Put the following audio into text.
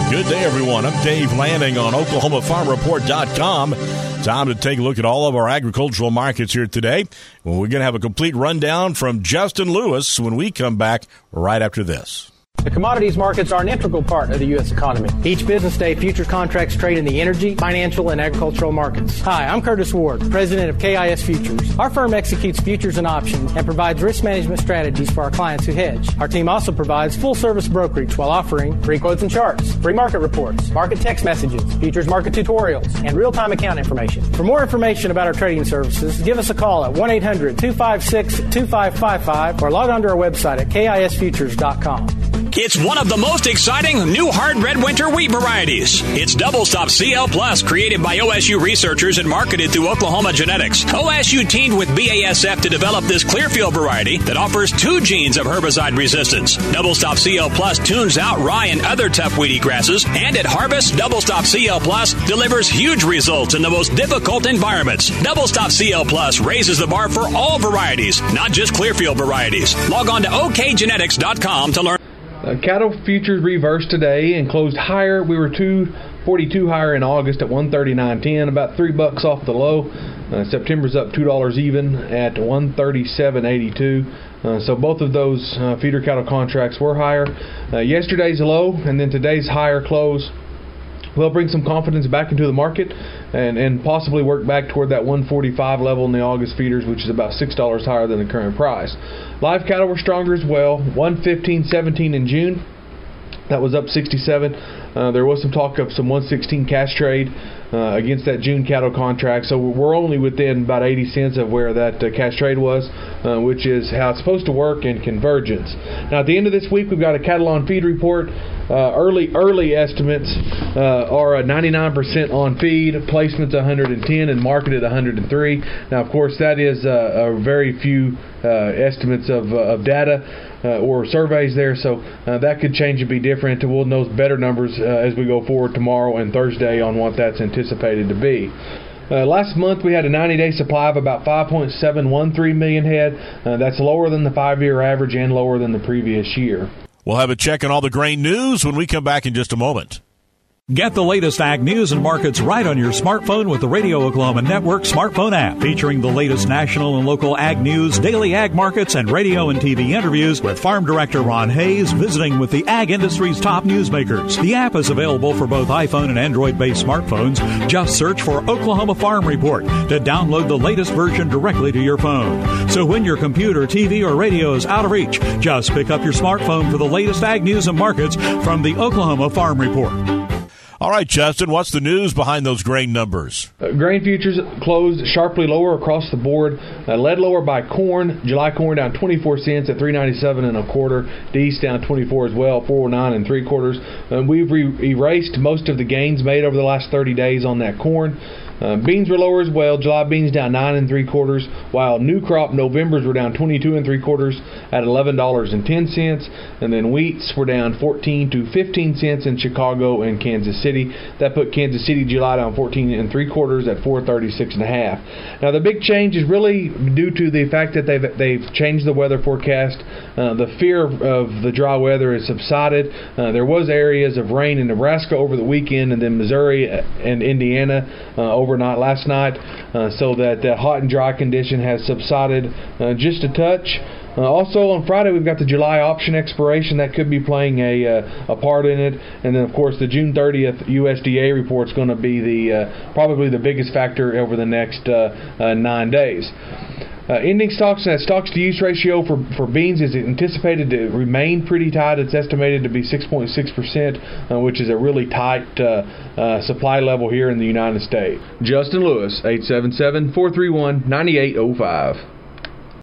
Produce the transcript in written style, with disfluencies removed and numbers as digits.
Good day, everyone. I'm Dave Lanning on OklahomaFarmReport.com. Time to take a look at all of our agricultural markets here today. Well, we're going to have a complete rundown from Justin Lewis when we come back right after this. The commodities markets are an integral part of the U.S. economy. Each business day, futures contracts trade in the energy, financial, and agricultural markets. Hi, I'm Curtis Ward, president of KIS Futures. Our firm executes futures and options and provides risk management strategies for our clients who hedge. Our team also provides full-service brokerage while offering free quotes and charts, free market reports, market text messages, futures market tutorials, and real-time account information. For more information about our trading services, give us a call at 1-800-256-2555 or log on to our website at KISFutures.com. It's one of the most exciting new hard red winter wheat varieties. It's Double Stop CL Plus, created by OSU researchers and marketed through Oklahoma Genetics. OSU teamed with BASF to develop this Clearfield variety that offers 2 genes of herbicide resistance. Double Stop CL Plus tunes out rye and other tough weedy grasses, and at harvest, Double Stop CL Plus delivers huge results in the most difficult environments. Double Stop CL Plus raises the bar for all varieties, not just Clearfield varieties. Log on to okgenetics.com to learn. Cattle futures reversed today and closed higher. We were $2.42 higher in August at $139.10, about $3 off the low. September's up $2 even at $137.82. So both of those feeder cattle contracts were higher. Yesterday's low and then today's higher close will bring some confidence back into the market and possibly work back toward that 145 level in the August feeders, which is about $6 higher than the current price. Live cattle were stronger as well, 115.17 in June. That was up 67. There was some talk of some 116 cash trade against that June cattle contract, so we're only within about 80 cents of where that cash trade was, which is how it's supposed to work in convergence. Now, at the end of this week, we've got a cattle on feed report. Early estimates are 99% on feed, placements 110, and marketed 103. Now, of course, that is a very few estimates of data or surveys there, so that could change and be different. We'll know better numbers as we go forward tomorrow and Thursday on what that's anticipated to be. Last month we had a 90-day supply of about 5.713 million head. That's lower than the 5-year average and lower than the previous year. We'll have a check on all the grain news when we come back in just a moment. Get the latest ag news and markets right on your smartphone with the Radio Oklahoma Network smartphone app, featuring the latest national and local ag news, daily ag markets, and radio and TV interviews with Farm Director Ron Hayes visiting with the ag industry's top newsmakers. The app is available for both iPhone and Android-based smartphones. Just search for Oklahoma Farm Report to download the latest version directly to your phone. So when your computer, TV, or radio is out of reach, just pick up your smartphone for the latest ag news and markets from the Oklahoma Farm Report. All right, Justin, what's the news behind those grain numbers? Grain futures closed sharply lower across the board, led lower by corn. July corn down 24 cents at $3.97 1/4. East down 24 as well, 4.09 3/4. We've erased most of the gains made over the last 30 days on that corn. Beans were lower as well. July beans down 9 3/4, while new crop Novembers were down 22 3/4 at $11.10, and then wheats were down 14 to 15 cents in Chicago and Kansas City. That put Kansas City July down 14 3/4 at $436 1/2. Now the big change is really due to the fact that they've changed the weather forecast. The fear of the dry weather has subsided. There was areas of rain in Nebraska over the weekend, and then Missouri and Indiana overnight last night, so that hot and dry condition has subsided just a touch. Also on Friday we've got the July option expiration that could be playing a part in it, and then of course the June 30th USDA report is going to be probably the biggest factor over the next 9 days. Ending stocks, that stocks-to-use ratio for beans is anticipated to remain pretty tight. It's estimated to be 6.6%, which is a really tight supply level here in the United States. Justin Lewis, 877-431-9805.